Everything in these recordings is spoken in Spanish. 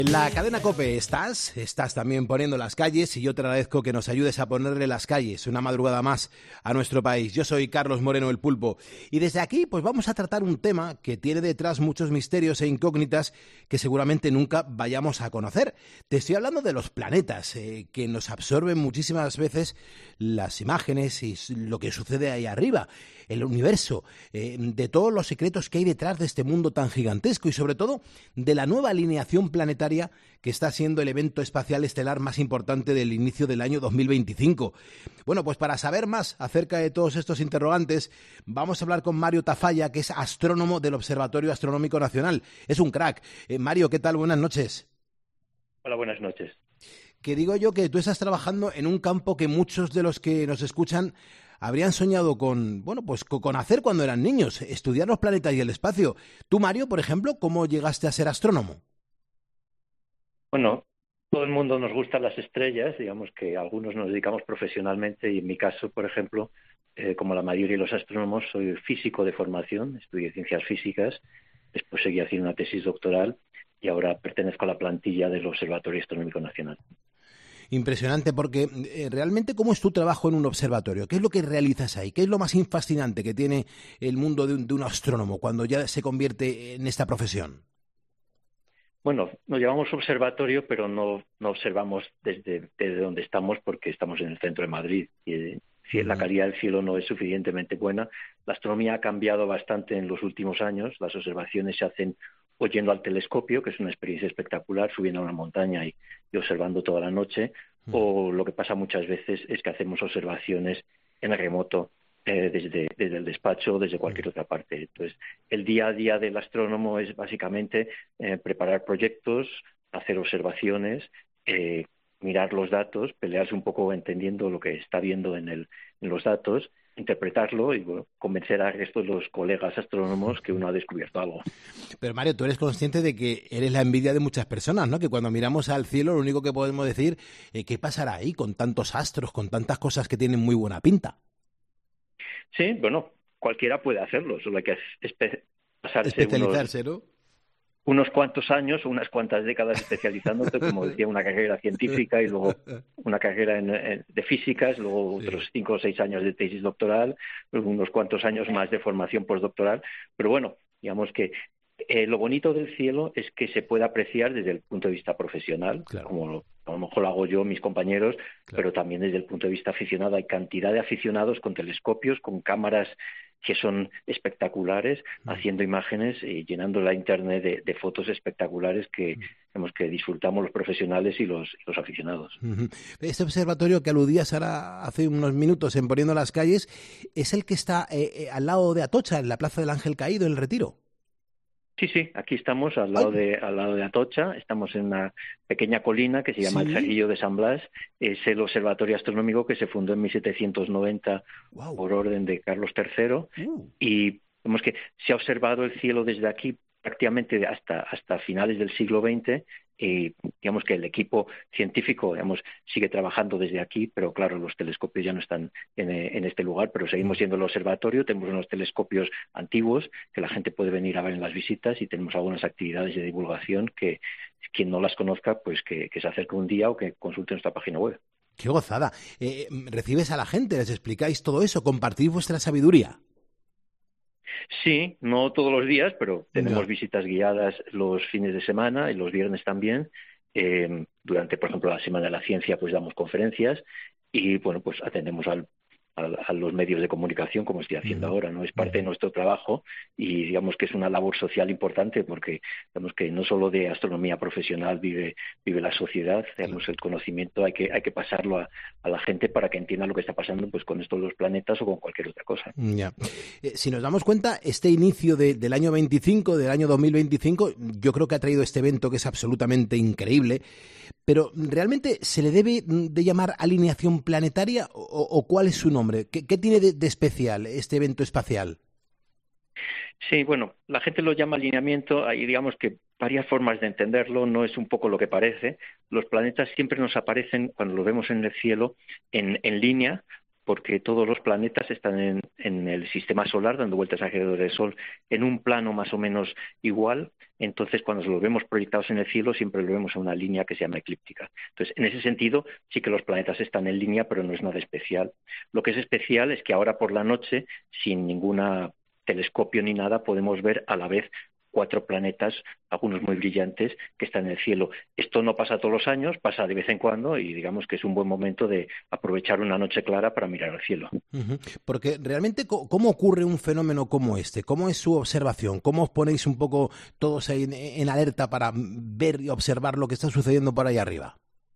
En la cadena COPE estás también poniendo las calles y yo te agradezco que nos ayudes a ponerle las calles una madrugada más a nuestro país. Yo soy Carlos Moreno, el Pulpo, y desde aquí pues vamos a tratar un tema que tiene detrás muchos misterios e incógnitas que seguramente nunca vayamos a conocer. Te estoy hablando de los planetas, que nos absorben muchísimas veces las imágenes y lo que sucede ahí arriba, el universo, de todos los secretos que hay detrás de este mundo tan gigantesco y sobre todo de la nueva alineación planetaria que está siendo el evento espacial estelar más importante del inicio del año 2025. Bueno, pues para saber más acerca de todos estos interrogantes, vamos a hablar con Mario Tafalla, que es astrónomo del Observatorio Astronómico Nacional. Es un crack. Mario, ¿qué tal? Buenas noches. Hola, buenas noches. Que digo yo que tú estás trabajando en un campo que muchos de los que nos escuchan habrían soñado con hacer cuando eran niños, estudiar los planetas y el espacio. Tú, Mario, por ejemplo, ¿cómo llegaste a ser astrónomo? Bueno, todo el mundo nos gustan las estrellas, digamos que algunos nos dedicamos profesionalmente y en mi caso, por ejemplo, como la mayoría de los astrónomos, soy físico de formación, estudié ciencias físicas, después seguí haciendo una tesis doctoral y ahora pertenezco a la plantilla del Observatorio Astronómico Nacional. Impresionante, porque realmente, ¿cómo es tu trabajo en un observatorio? ¿Qué es lo que realizas ahí? ¿Qué es lo más fascinante que tiene el mundo de un astrónomo cuando ya se convierte en esta profesión? Bueno, nos llamamos observatorio, pero no observamos desde donde estamos porque estamos en el centro de Madrid. Y si la calidad del cielo no es suficientemente buena. La astronomía ha cambiado bastante en los últimos años. Las observaciones se hacen o yendo al telescopio, que es una experiencia espectacular, subiendo a una montaña y observando toda la noche, o lo que pasa muchas veces es que hacemos observaciones en remoto, desde el despacho o desde cualquier otra parte. Entonces, el día a día del astrónomo es básicamente preparar proyectos, hacer observaciones, mirar los datos, pelearse un poco entendiendo lo que está viendo en los datos, interpretarlo y bueno, convencer al resto de los colegas astrónomos que uno ha descubierto algo. Pero Mario, tú eres consciente de que eres la envidia de muchas personas, ¿no? Que cuando miramos al cielo lo único que podemos decir es ¿qué pasará ahí con tantos astros, con tantas cosas que tienen muy buena pinta? Sí, bueno, cualquiera puede hacerlo, solo hay que pasarse Especializarse, ¿no? unos cuantos años o unas cuantas décadas especializándote, como decía, una carrera científica y luego una carrera de físicas, luego otros 5 o 6 años de tesis doctoral, luego unos cuantos años más de formación postdoctoral. Pero bueno, digamos que lo bonito del cielo es que se puede apreciar desde el punto de vista profesional, claro, como a lo mejor lo hago yo, mis compañeros, claro, pero también desde el punto de vista aficionado. Hay cantidad de aficionados con telescopios, con cámaras que son espectaculares, haciendo imágenes y llenando la internet de fotos espectaculares que disfrutamos los profesionales y los aficionados. Este observatorio que aludías ahora hace unos minutos en Poniendo las Calles es el que está al lado de Atocha, en la Plaza del Ángel Caído, en el Retiro. Sí, aquí estamos al lado de Atocha, estamos en una pequeña colina que se llama el Cerrillo de San Blas. Es el observatorio astronómico que se fundó en 1790 por orden de Carlos III y vemos que se ha observado el cielo desde aquí prácticamente hasta finales del siglo XX. Y digamos que el equipo científico sigue trabajando desde aquí, pero claro, los telescopios ya no están en este lugar, pero seguimos siendo el observatorio, tenemos unos telescopios antiguos que la gente puede venir a ver en las visitas y tenemos algunas actividades de divulgación que quien no las conozca, pues que se acerque un día o que consulte nuestra página web. ¡Qué gozada! ¿Recibes a la gente? ¿Les explicáis todo eso? ¿Compartís vuestra sabiduría? Sí, no todos los días, pero tenemos visitas guiadas los fines de semana y los viernes también. Durante, por ejemplo, la Semana de la Ciencia, pues damos conferencias y, bueno, pues atendemos a los medios de comunicación, como estoy haciendo ahora, ¿no? Es parte de nuestro trabajo y digamos que es una labor social importante porque digamos que no solo de astronomía profesional vive la sociedad, digamos, el conocimiento hay que pasarlo a la gente para que entienda lo que está pasando pues con estos dos planetas o con cualquier otra cosa. Ya. Si nos damos cuenta, este inicio del año 25, del año 2025, yo creo que ha traído este evento que es absolutamente increíble, pero ¿realmente se le debe de llamar alineación planetaria o cuál es su nombre? ¿Qué tiene de especial este evento espacial? Sí, bueno, la gente lo llama alineamiento, hay digamos que varias formas de entenderlo, no es un poco lo que parece. Los planetas siempre nos aparecen, cuando los vemos en el cielo, en línea porque todos los planetas están en el sistema solar dando vueltas alrededor del Sol en un plano más o menos igual. Entonces, cuando los vemos proyectados en el cielo, siempre lo vemos en una línea que se llama eclíptica. Entonces, en ese sentido, sí que los planetas están en línea, pero no es nada especial. Lo que es especial es que ahora por la noche, sin ningún telescopio ni nada, podemos ver a la vez 4 planetas, algunos muy brillantes, que están en el cielo. Esto no pasa todos los años, pasa de vez en cuando y digamos que es un buen momento de aprovechar una noche clara para mirar al cielo. Porque realmente, ¿cómo ocurre un fenómeno como este? ¿Cómo es su observación? ¿Cómo os ponéis un poco todos ahí en alerta para ver y observar lo que está sucediendo por ahí arriba?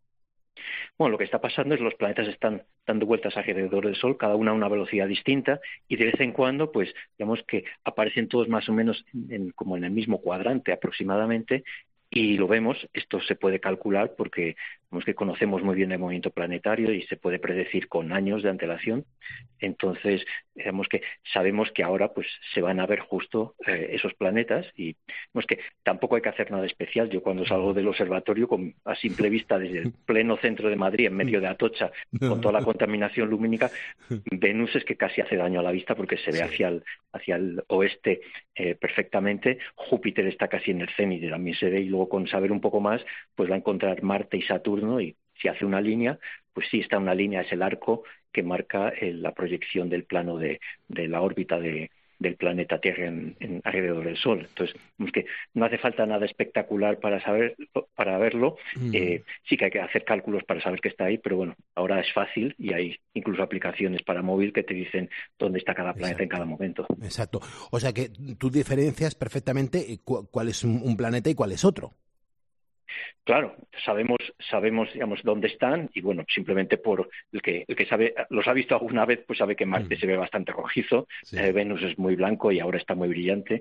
Bueno, lo que está pasando es que los planetas están dando vueltas alrededor del Sol, cada una a una velocidad distinta, y de vez en cuando, pues, digamos que aparecen todos más o menos como en el mismo cuadrante aproximadamente, y lo vemos. Esto se puede calcular porque digamos que conocemos muy bien el movimiento planetario y se puede predecir con años de antelación. Entonces, digamos que sabemos que ahora pues se van a ver justo esos planetas, y digamos que tampoco hay que hacer nada especial. Yo cuando salgo del observatorio, a simple vista desde el pleno centro de Madrid, en medio de Atocha, con toda la contaminación lumínica, Venus es que casi hace daño a la vista porque se ve hacia el oeste perfectamente. Júpiter está casi en el cenit, también se ve, y luego con saber un poco más, pues va a encontrar Marte y Saturno, y si hace una línea, pues sí está una línea, es el arco que marca la proyección del plano de la órbita del planeta Tierra alrededor del Sol. Entonces, es que no hace falta nada espectacular para verlo. Sí que hay que hacer cálculos para saber que está ahí, pero bueno, ahora es fácil y hay incluso aplicaciones para móvil que te dicen dónde está cada planeta en cada momento. Exacto. O sea que tú diferencias perfectamente cuál es un planeta y cuál es otro. Claro, sabemos, digamos, dónde están, y bueno, simplemente por el que sabe, los ha visto alguna vez, pues sabe que Marte se ve bastante rojizo, Sí. Venus es muy blanco y ahora está muy brillante,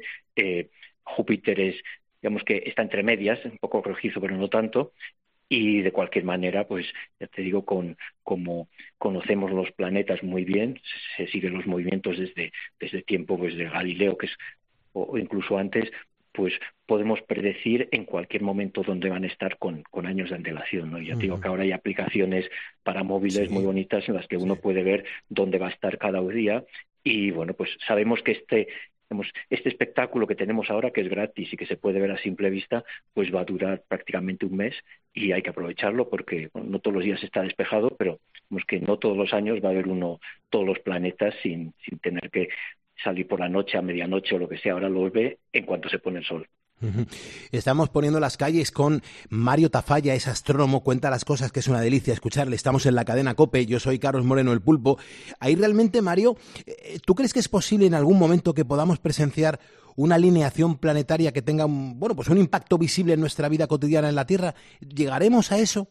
Júpiter digamos que está entre medias, un poco rojizo pero no tanto, y de cualquier manera, pues ya te digo, como conocemos los planetas muy bien, se siguen los movimientos desde tiempo pues de Galileo, que es o incluso antes, pues podemos predecir en cualquier momento dónde van a estar con años de antelación, ¿no? Ya te digo que ahora hay aplicaciones para móviles muy bonitas en las que uno puede ver dónde va a estar cada día, y bueno, pues sabemos que este espectáculo que tenemos ahora, que es gratis y que se puede ver a simple vista, pues va a durar prácticamente un mes, y hay que aprovecharlo porque bueno, no todos los días está despejado, pero que no todos los años va a haber uno todos los planetas sin tener que salir por la noche, a medianoche o lo que sea. Ahora lo ve en cuanto se pone el sol. Estamos poniendo las calles con Mario Tafalla, es astrónomo, cuenta las cosas, que es una delicia escucharle. Estamos en la cadena COPE, yo soy Carlos Moreno el Pulpo. Ahí realmente, Mario, ¿tú crees que es posible en algún momento que podamos presenciar una alineación planetaria que tenga un impacto visible en nuestra vida cotidiana en la Tierra? ¿Llegaremos a eso?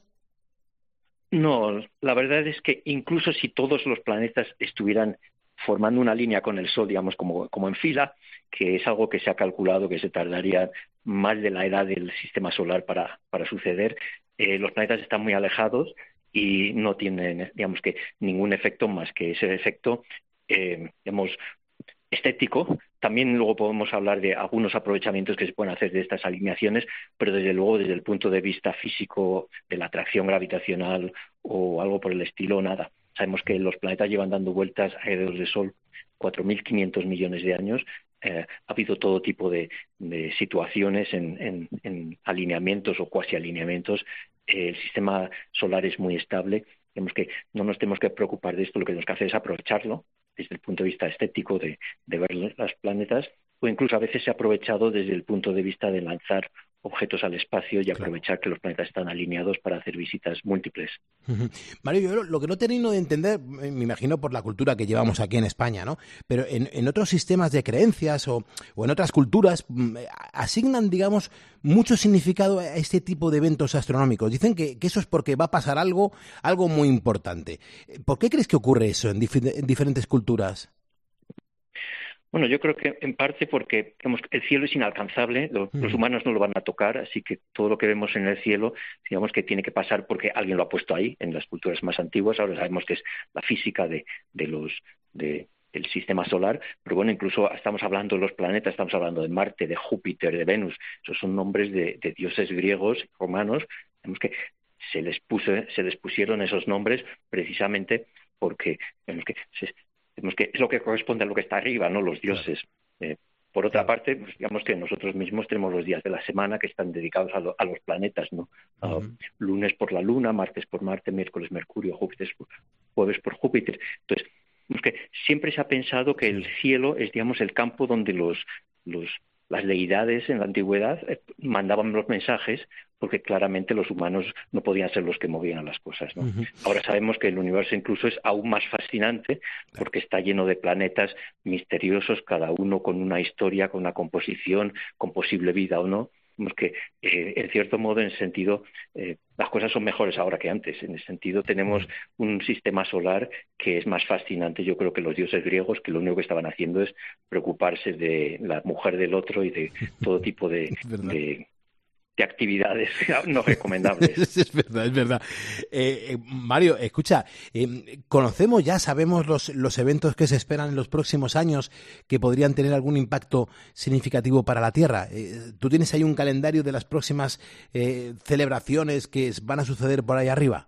No, la verdad es que incluso si todos los planetas estuvieran formando una línea con el Sol, digamos, como en fila, que es algo que se ha calculado que se tardaría más de la edad del sistema solar para suceder, los planetas están muy alejados y no tienen, digamos, que ningún efecto más que ese efecto, digamos, estético. También luego podemos hablar de algunos aprovechamientos que se pueden hacer de estas alineaciones, pero desde luego desde el punto de vista físico, de la atracción gravitacional o algo por el estilo, nada. Sabemos que los planetas llevan dando vueltas alrededor del Sol 4.500 millones de años. Ha habido todo tipo de situaciones en alineamientos o cuasi alineamientos. El sistema solar es muy estable. Digamos que no nos tenemos que preocupar de esto, lo que tenemos que hacer es aprovecharlo desde el punto de vista estético de ver los planetas, o incluso a veces se ha aprovechado desde el punto de vista de lanzar objetos al espacio y aprovechar que los planetas están alineados para hacer visitas múltiples. Mario, yo lo que no termino de entender, me imagino por la cultura que llevamos aquí en España, ¿no? Pero en otros sistemas de creencias o en otras culturas asignan, digamos, mucho significado a este tipo de eventos astronómicos. Dicen que eso es porque va a pasar algo muy importante. ¿Por qué crees que ocurre eso en diferentes culturas? Bueno, yo creo que en parte porque digamos, el cielo es inalcanzable, los humanos no lo van a tocar, así que todo lo que vemos en el cielo, digamos que tiene que pasar porque alguien lo ha puesto ahí, en las culturas más antiguas. Ahora sabemos que es la física del sistema solar, pero bueno, incluso estamos hablando de los planetas, estamos hablando de Marte, de Júpiter, de Venus, esos son nombres de dioses griegos, romanos, digamos que se les pusieron esos nombres precisamente porque vemos que es lo que corresponde a lo que está arriba, ¿no? Los dioses. Por otra parte, pues digamos que nosotros mismos tenemos los días de la semana que están dedicados a los planetas, ¿no? Lunes por la Luna, martes por Marte, miércoles Mercurio, jueves por Júpiter. Entonces, que siempre se ha pensado que el cielo es, digamos, el campo donde las deidades en la antigüedad mandaban los mensajes, porque claramente los humanos no podían ser los que movían las cosas, ¿no? Ahora sabemos que el universo incluso es aún más fascinante porque está lleno de planetas misteriosos, cada uno con una historia, con una composición, con posible vida o no. Vemos que, en cierto modo, en ese sentido, las cosas son mejores ahora que antes. En ese sentido, tenemos un sistema solar que es más fascinante, yo creo, que los dioses griegos, que lo único que estaban haciendo es preocuparse de la mujer del otro y de todo tipo de actividades no recomendables. Es verdad, es verdad. Mario, escucha, conocemos ya, sabemos los eventos que se esperan en los próximos años que podrían tener algún impacto significativo para la Tierra. ¿Tú tienes ahí un calendario de las próximas celebraciones que van a suceder por ahí arriba?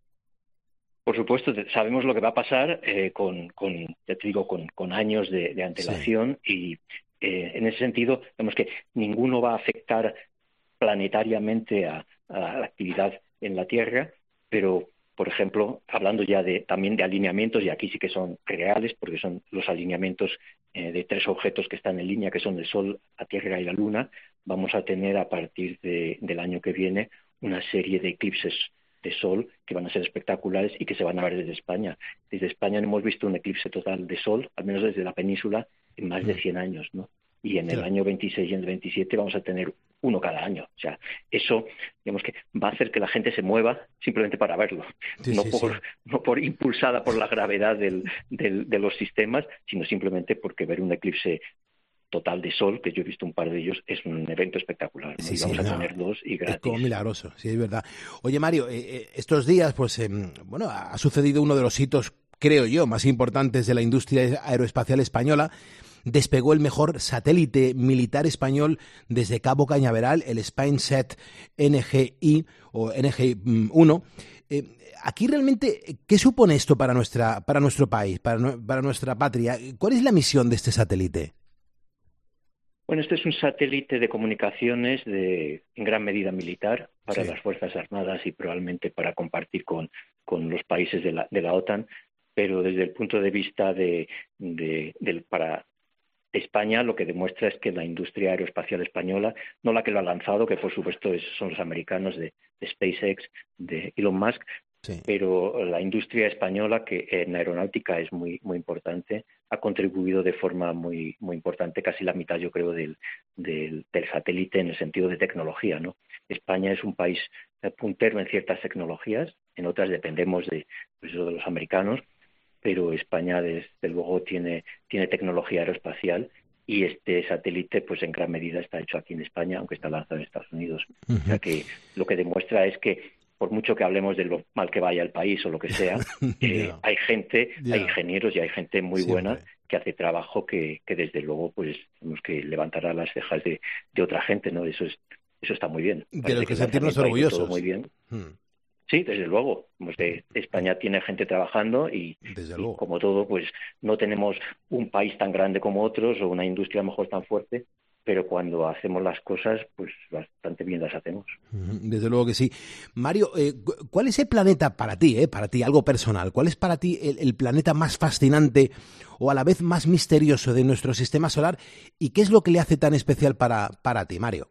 Por supuesto, sabemos lo que va a pasar ya te digo, con años de antelación y en ese sentido, vemos que ninguno va a afectar planetariamente a la actividad en la Tierra, pero, por ejemplo, hablando ya también de alineamientos, y aquí sí que son reales, porque son los alineamientos de 3 objetos que están en línea, que son el Sol, la Tierra y la Luna, vamos a tener a partir del año que viene una serie de eclipses de Sol que van a ser espectaculares y que se van a ver desde España. Desde España no hemos visto un eclipse total de Sol, al menos desde la península, en más de 100 años, ¿no? Y en el año 26 y en el 27 vamos a tener uno cada año. O sea, eso, digamos que va a hacer que la gente se mueva simplemente para verlo. No por impulsada por la gravedad de los sistemas, sino simplemente porque ver un eclipse total de Sol, que yo he visto un par de ellos, es un evento espectacular, ¿no? Vamos a tener 2 y gratis. Es como milagroso, sí, es verdad. Oye, Mario, estos días, pues, ha sucedido uno de los hitos, creo yo, más importantes de la industria aeroespacial española. Despegó el mejor satélite militar español desde Cabo Cañaveral, el SpainSat NGI o NG-1. Aquí realmente, ¿qué supone esto para nuestro país, para nuestra patria? ¿Cuál es la misión de este satélite? Bueno, este es un satélite de comunicaciones en gran medida militar para las Fuerzas Armadas y probablemente para compartir con los países de la OTAN, pero desde el punto de vista para España, lo que demuestra es que la industria aeroespacial española, no la que lo ha lanzado, que por supuesto son los americanos de SpaceX, de Elon Musk, pero la industria española, que en aeronáutica es muy, muy importante, ha contribuido de forma muy, muy importante, casi la mitad, yo creo, del satélite en el sentido de tecnología, ¿no? España es un país puntero en ciertas tecnologías, en otras dependemos de los americanos, pero España, desde luego, tiene tecnología aeroespacial y este satélite, pues en gran medida está hecho aquí en España, aunque está lanzado en Estados Unidos. O sea que lo que demuestra es que, por mucho que hablemos de lo mal que vaya el país o lo que sea, hay gente, hay ingenieros y hay gente muy buena que hace trabajo que desde luego, pues tenemos que levantar a las cejas de otra gente, ¿no? Eso está muy bien. De lo que sentirnos orgullosos. Todo muy bien. Sí, desde luego. España tiene gente trabajando y como todo, pues no tenemos un país tan grande como otros o una industria a lo mejor tan fuerte, pero cuando hacemos las cosas, pues bastante bien las hacemos. Desde luego que sí. Mario, ¿cuál es el planeta para ti, algo personal? ¿Cuál es para ti el planeta más fascinante o a la vez más misterioso de nuestro sistema solar? ¿Y qué es lo que le hace tan especial para ti, Mario?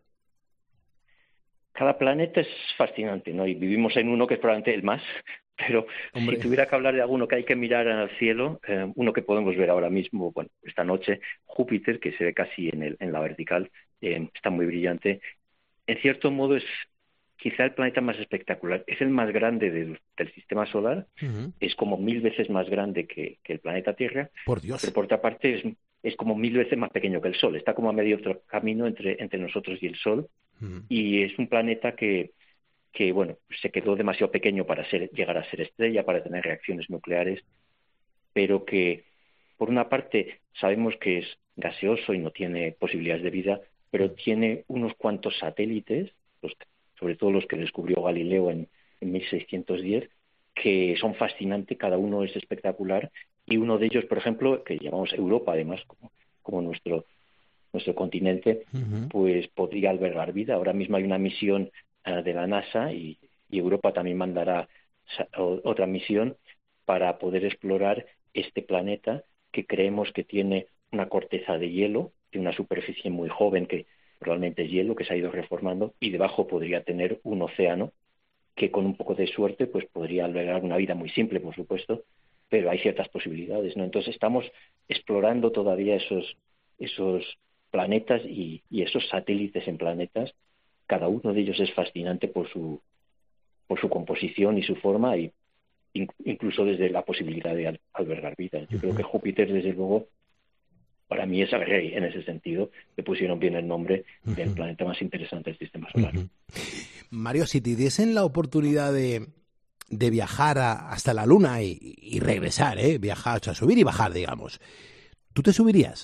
Cada planeta es fascinante, ¿no? Y vivimos en uno que es probablemente el más, pero si tuviera que hablar de alguno que hay que mirar al cielo, uno que podemos ver ahora mismo, bueno, esta noche, Júpiter, que se ve casi en la vertical, está muy brillante. En cierto modo es quizá el planeta más espectacular. Es el más grande del sistema solar, es como 1000 veces más grande que el planeta Tierra. Por Dios. Pero por otra parte es como 1000 veces más pequeño que el Sol. Está como a medio otro camino entre nosotros y el Sol. Y es un planeta que bueno, se quedó demasiado pequeño para llegar a ser estrella, para tener reacciones nucleares, pero que, por una parte, sabemos que es gaseoso y no tiene posibilidades de vida, pero tiene unos cuantos satélites, sobre todo los que descubrió Galileo en 1610, que son fascinantes, cada uno es espectacular, y uno de ellos, por ejemplo, que llamamos Europa, además, como nuestro continente, pues podría albergar vida. Ahora mismo hay una misión de la NASA y Europa también mandará otra misión para poder explorar este planeta que creemos que tiene una corteza de hielo, tiene una superficie muy joven que probablemente es hielo, que se ha ido reformando, y debajo podría tener un océano que con un poco de suerte pues podría albergar una vida muy simple, por supuesto, pero hay ciertas posibilidades, ¿no? Entonces estamos explorando todavía esos planetas y esos satélites en planetas. Cada uno de ellos es fascinante por su composición y su forma, y incluso desde la posibilidad de albergar vida. Yo creo que Júpiter, desde luego, para mí es el rey en ese sentido. Le pusieron bien el nombre del planeta más interesante del sistema solar. Mario, si te diesen la oportunidad de viajar hasta la Luna y regresar, viajar, o sea, subir y bajar, digamos, ¿tú te subirías?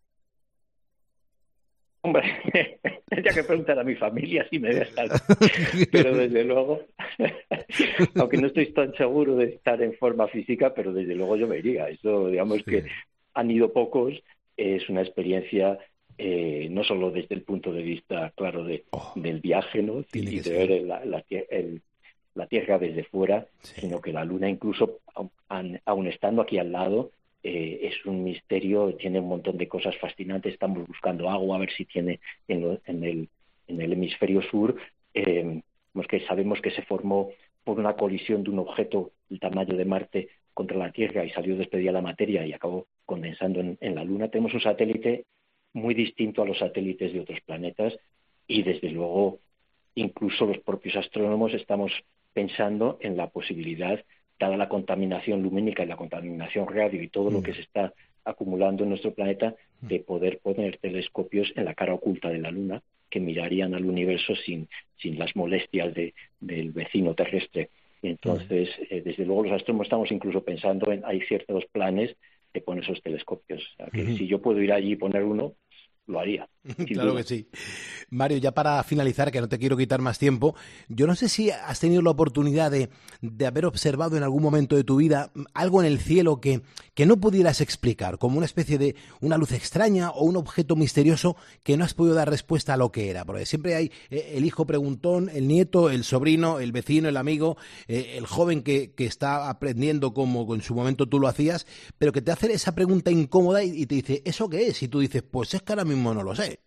Hombre, tendría que preguntar a mi familia si me dejan, pero desde luego, aunque no estoy tan seguro de estar en forma física, pero desde luego yo me iría. Eso, digamos, sí, que han ido pocos, es una experiencia no solo desde el punto de vista, claro, del viaje, ¿no? Y de ver la Tierra desde fuera, sí, sino que la Luna, incluso aun estando aquí al lado, es un misterio, tiene un montón de cosas fascinantes. Estamos buscando agua, a ver si tiene en el hemisferio sur, pues que sabemos que se formó por una colisión de un objeto del tamaño de Marte contra la Tierra y salió despedida la materia y acabó condensando en la Luna. Tenemos un satélite muy distinto a los satélites de otros planetas y, desde luego, incluso los propios astrónomos estamos pensando en la posibilidad, dada la contaminación lumínica y la contaminación radio y todo lo que se está acumulando en nuestro planeta, de poder poner telescopios en la cara oculta de la Luna que mirarían al universo sin las molestias del vecino terrestre. Y entonces, desde luego, los astrónomos estamos incluso pensando hay ciertos planes de poner esos telescopios. O sea, que si yo puedo ir allí y poner uno, lo haría. Claro que sí. Mario, ya para finalizar, que no te quiero quitar más tiempo, yo no sé si has tenido la oportunidad de haber observado en algún momento de tu vida algo en el cielo que no pudieras explicar, como una especie de una luz extraña o un objeto misterioso que no has podido dar respuesta a lo que era, porque siempre hay el hijo preguntón, el nieto, el sobrino, el vecino, el amigo, el joven que está aprendiendo como en su momento tú lo hacías, pero que te hace esa pregunta incómoda y te dice, ¿eso qué es? Y tú dices, pues es que ahora mismo no lo sé.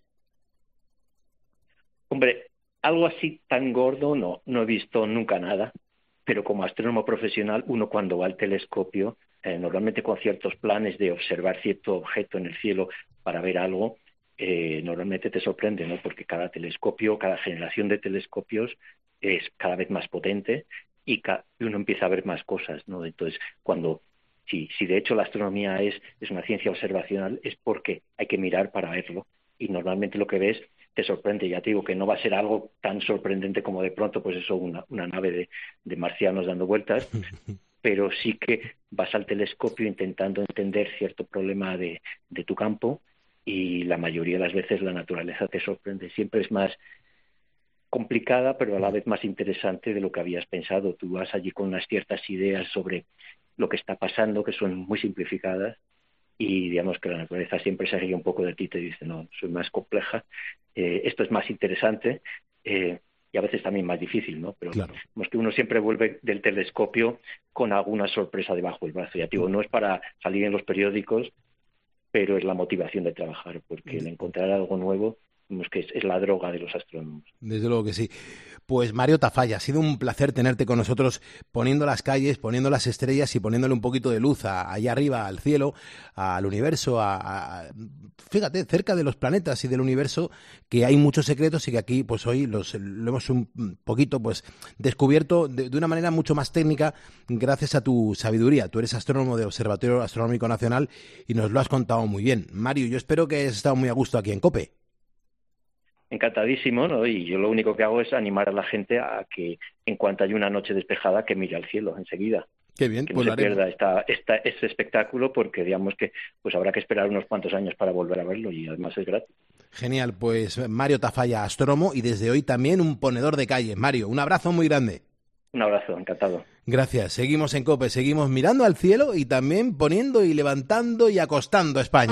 Hombre, algo así tan gordo no he visto nunca nada, pero como astrónomo profesional, uno cuando va al telescopio, normalmente con ciertos planes de observar cierto objeto en el cielo para ver algo, normalmente te sorprende, ¿no? Porque cada telescopio, cada generación de telescopios es cada vez más potente y uno empieza a ver más cosas, ¿no? Entonces, si de hecho la astronomía es una ciencia observacional, es porque hay que mirar para verlo, y normalmente lo que ves te sorprende. Ya te digo que no va a ser algo tan sorprendente como de pronto, pues eso, una nave de marcianos dando vueltas, pero sí que vas al telescopio intentando entender cierto problema de tu campo, y la mayoría de las veces la naturaleza te sorprende. Siempre es más complicada, pero a la vez más interesante de lo que habías pensado. Tú vas allí con unas ciertas ideas sobre lo que está pasando, que son muy simplificadas, y digamos que la naturaleza siempre se ríe un poco de ti y te dice, no, soy más compleja, esto es más interesante, y a veces también más difícil, ¿no? Pero claro, es que uno siempre vuelve del telescopio con alguna sorpresa debajo del brazo. Ya digo, no es para salir en los periódicos, pero es la motivación de trabajar, porque el encontrar algo nuevo, que es la droga de los astrónomos. Desde luego que sí. Pues Mario Tafalla, ha sido un placer tenerte con nosotros, poniendo las calles, poniendo las estrellas y poniéndole un poquito de luz allá arriba, al cielo, al universo, fíjate, cerca de los planetas y del universo, que hay muchos secretos y que aquí pues hoy lo hemos un poquito pues descubierto de una manera mucho más técnica gracias a tu sabiduría. Tú eres astrónomo del Observatorio Astronómico Nacional y nos lo has contado muy bien. Mario, yo espero que hayas estado muy a gusto aquí en COPE. Encantadísimo, ¿no? Y yo lo único que hago es animar a la gente a que, en cuanto haya una noche despejada, que mire al cielo enseguida. Qué bien, que no se pierda este espectáculo, porque digamos que pues habrá que esperar unos cuantos años para volver a verlo, y además es gratis. Genial, pues Mario Tafalla, astrónomo y desde hoy también un ponedor de calle. Mario, un abrazo muy grande. Un abrazo, encantado. Gracias. Seguimos en COPE, seguimos mirando al cielo y también poniendo y levantando y acostando a España.